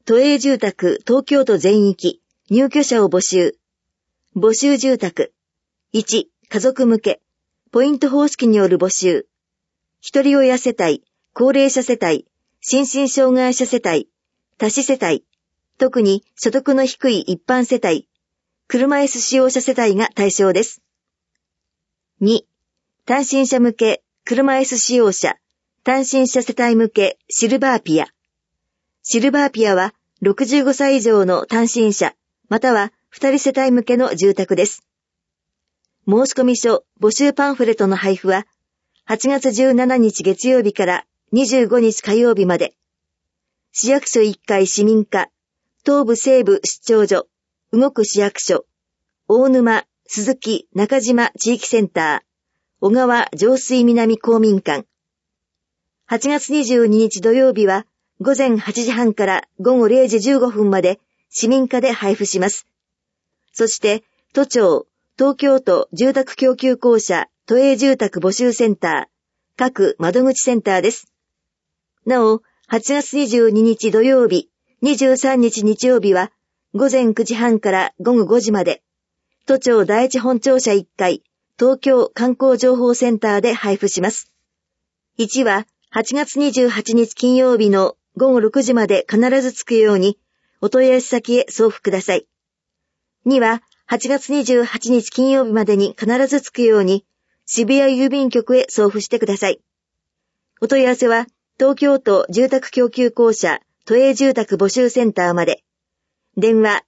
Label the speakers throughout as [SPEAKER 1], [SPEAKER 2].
[SPEAKER 1] 都営住宅東京都全域入居者を募集。募集住宅。1、家族向け。ポイント方式による募集。一人親世帯、高齢者世帯、心身障害者世帯、多子世帯、特に所得の低い一般世帯、車椅子使用者世帯が対象です。2、単身者向け、車椅子使用者、単身者世帯向け、シルバーピア。シルバーピアは65歳以上の単身者、または2人世帯向けの住宅です。申込書、募集パンフレットの配布は、8月17日月曜日から25日火曜日まで、市役所1階市民課、東部西部出張所、動く市役所、大沼、鈴木、中島地域センター、小川上水南公民館。8月22日土曜日は、午前8時半から午後0時15分まで市民課で配布します。そして、都庁、東京都住宅供給公社、都営住宅募集センター、各窓口センターです。なお、8月22日土曜日、23日日曜日は、午前9時半から午後5時まで、都庁第一本庁舎1階、東京観光情報センターで配布します。1は、8月28日金曜日の午後6時まで必ず着くように、お問い合わせ先へ送付ください。2は、8月28日金曜日までに必ず着くように、渋谷郵便局へ送付してください。お問い合わせは、東京都住宅供給公社都営住宅募集センターまで。電話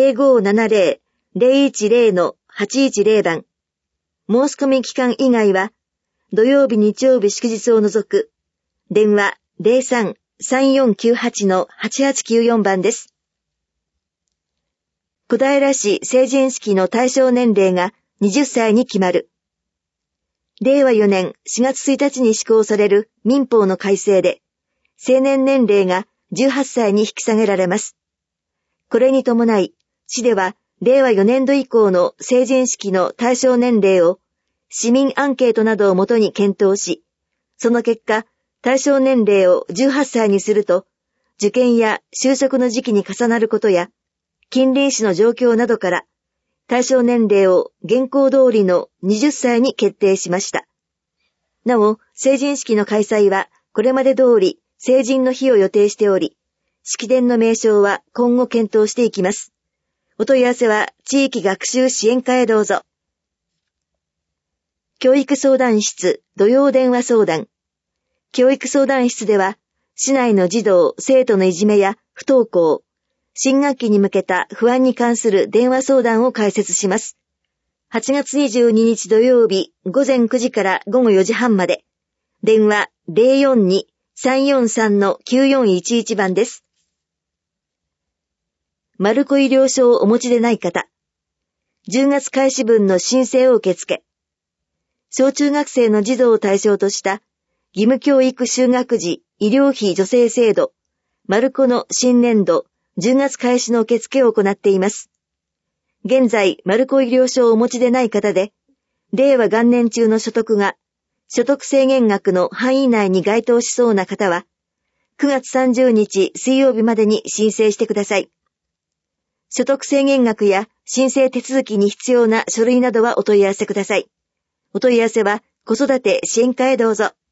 [SPEAKER 1] 0570-010-810 番。申し込み期間以外は、土曜日日曜日祝日を除く、電話 03-3498-8894 番です。小平市成人式の対象年齢が20歳に決まる。令和4年4月1日に施行される民法の改正で、成年年齢が18歳に引き下げられます。これに伴い、市では令和4年度以降の成人式の対象年齢を市民アンケートなどをもとに検討し、その結果、対象年齢を18歳にすると、受験や就職の時期に重なることや、近隣市の状況などから、対象年齢を現行通りの20歳に決定しました。なお、成人式の開催はこれまで通り成人の日を予定しており、式典の名称は今後検討していきます。お問い合わせは地域学習支援課へどうぞ。教育相談室土曜電話相談。教育相談室では、市内の児童・生徒のいじめや不登校、新学期に向けた不安に関する電話相談を開設します。8月22日土曜日午前9時から午後4時半まで。電話 042-343-9411 番です。マルコ医療証をお持ちでない方。10月開始分の申請を受付。小中学生の児童を対象とした義務教育就学時医療費助成制度、マルコの新年度10月開始の受付を行っています。現在、マルコ医療証をお持ちでない方で、令和元年中の所得が、所得制限額の範囲内に該当しそうな方は、9月30日水曜日までに申請してください。所得制限額や申請手続きに必要な書類などはお問い合わせください。お問い合わせは子育て支援課へどうぞ。